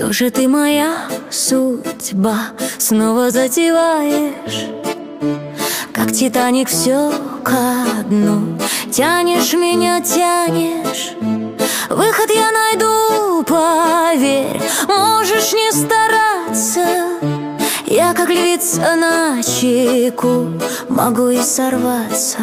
Что же ты, моя судьба, снова затеваешь? Как Титаник все ко дну. Тянешь меня, тянешь. Выход я найду, поверь. Можешь не стараться. Я, как львица на чеку, могу и сорваться.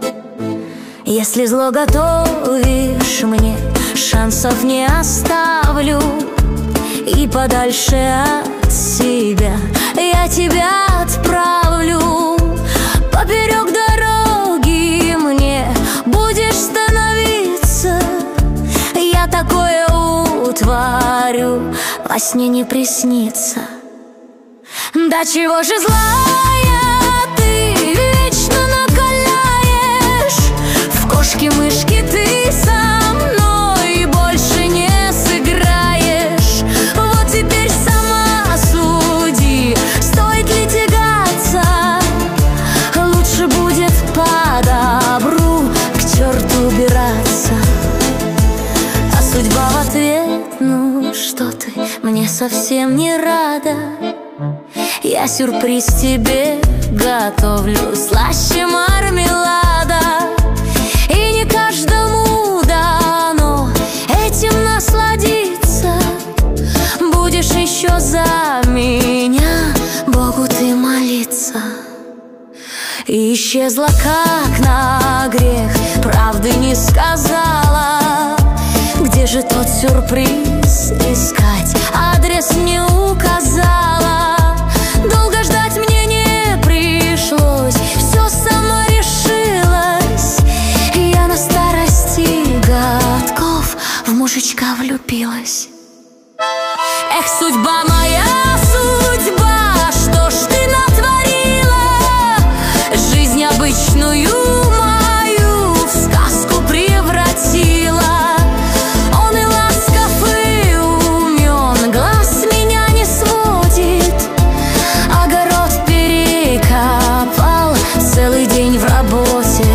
Если зло готовишь мне, шансов не оставлю. И подальше от себя я тебя отправлю. Поперек дороги мне будешь становиться. Я такое утворю, во сне не приснится. Да чего же злая ты, вечно накаляешь. В кошки-мышки ты со мной больше не сыграешь. Вот теперь сама суди, стоит ли тягаться. Лучше будет по добру к черту убираться. А судьба в ответ: ну что ты, мне совсем не рада. Я сюрприз тебе готовлю, слаще мармелада. И не каждому дано этим насладиться. Будешь еще за меня Богу ты молиться. И исчезла как на грех, правды не сказала. Где же тот сюрприз искать, адрес не указала. Долго ждать мне не пришлось, все само решилось. Я на старости годков в мужичка влюбилась. Эх, судьба моя, судьба, что ж ты натворила? Жизнь обычную мою в сказку превратила. Он и ласков, и умен, глаз меня не сводит. Огород перекопал, целый день в работе.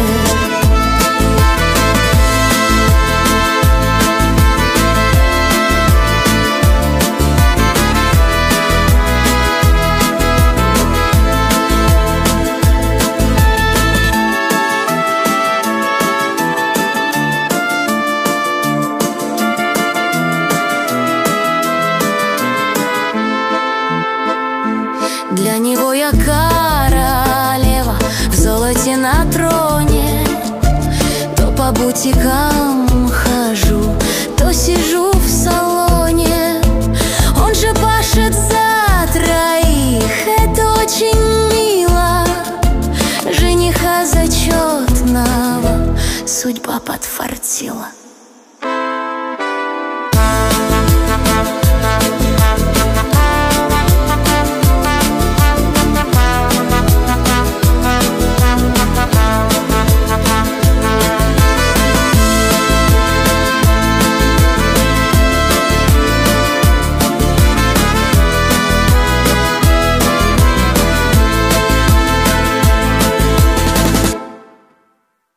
Для него я королева в золоте на троне. То по бутикам хожу, то сижу в салоне. Он же пашет за троих, это очень мило. Жениха зачетного судьба подфартила.